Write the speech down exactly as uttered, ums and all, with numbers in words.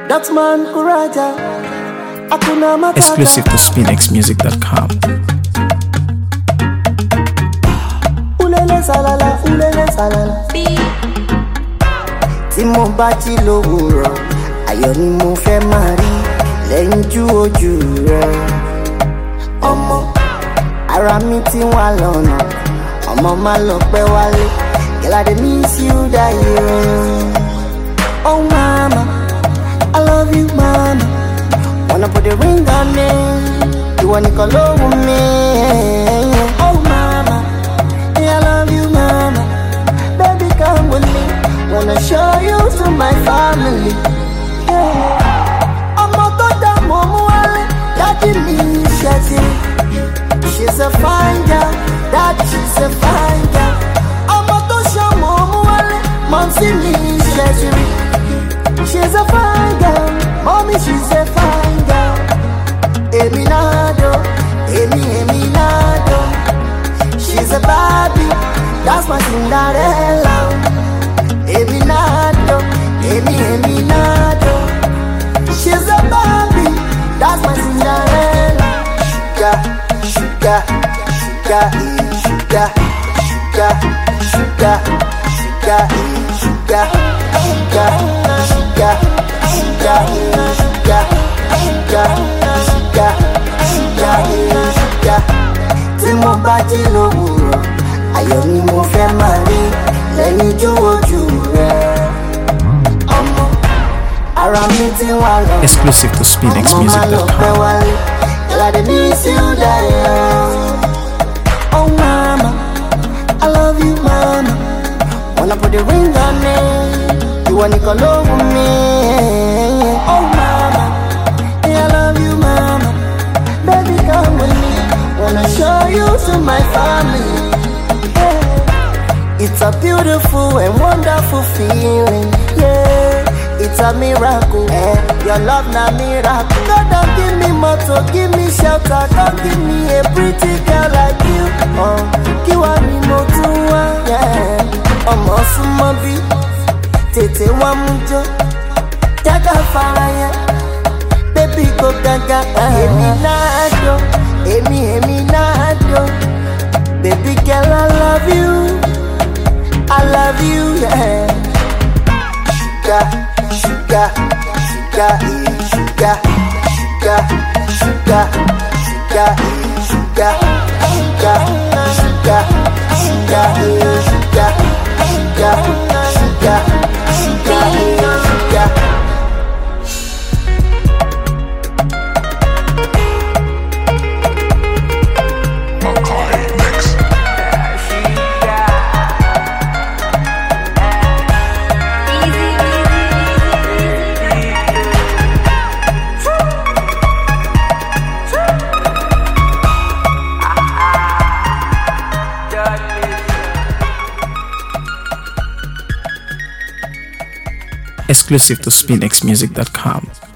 That man Kuraja, Hakuna Matata. Exclusive to spinx music dot com. Ulele salala, ulele salala. Tí mo bá jí lówùúrọ̀, ayọ̀ ni mo fẹ́ máa rí lẹ́yìn jú ojú rẹ̀. Ọmọ ara mi ti wà lọ́nà, ọmọ má lọ pẹ́ wálé. Girl, I dey miss you die. Oh mama, I love you mama. Wanna put the ring on me, you wanna call over me. Oh mama, I love you mama. Baby come with me, wanna show you to my family. Yeah. Ọmọ tó dá mọ́ mú wálé, daddy mi ṣe ti. She's a fine girl, daddy she's a fine girl. Ọmọ tó ṣọ́ mọ́ mú wálé, mom see me ṣe ti rí. She's a fine girl, mommy she's a fine girl. Emi Nado, Emi Emi Nado. She's a Barbie, that's my Cinderella. Emi Nado, Emi Emi Nado. She's a Barbie, that's my Cinderella. Sugar, sugar, sugar, sugar, sugar, sugar, sugar, sugar, sugar, sugar, sugar, sugar, sugar, sugar, sugar, sugar. Tí mo bá jí lówùúrọ̀, ayọ̀ ni mo fẹ́ máa rí lẹ́yìn jú ojú rẹ̀. Ọmọ ara mi ti wà lọ́nà, Exclusive to spinx music dot com. Girl, I dey miss you die. Oh mama, I love you mama. Wanna put the ring on me, you wanna call over me. Oh mama, I love you mama. Baby come with me, wanna show you to my family. Yeah. It's a beautiful and wonderful feeling, yeah. It's a miracle, eh? Your love na miracle. God don't give me motto, give me shelter, don't give me a pretty girl like you. Oh, kiwa ni motuwa, yeah. Ọmọ súnmọ́ bí, tètè wá mú jó, jágá fara yẹn, baby go gaga. Èmi náà dó, èmi èmi náà dó, baby girl I love you, I love you, yeah. Sugar. Sugar, sugar, sugar, sugar, sugar, sugar, sugar, sugar, sugar, sugar, sugar, sugar, sugar, sugar, sugar. Exclusive to spinx music dot com.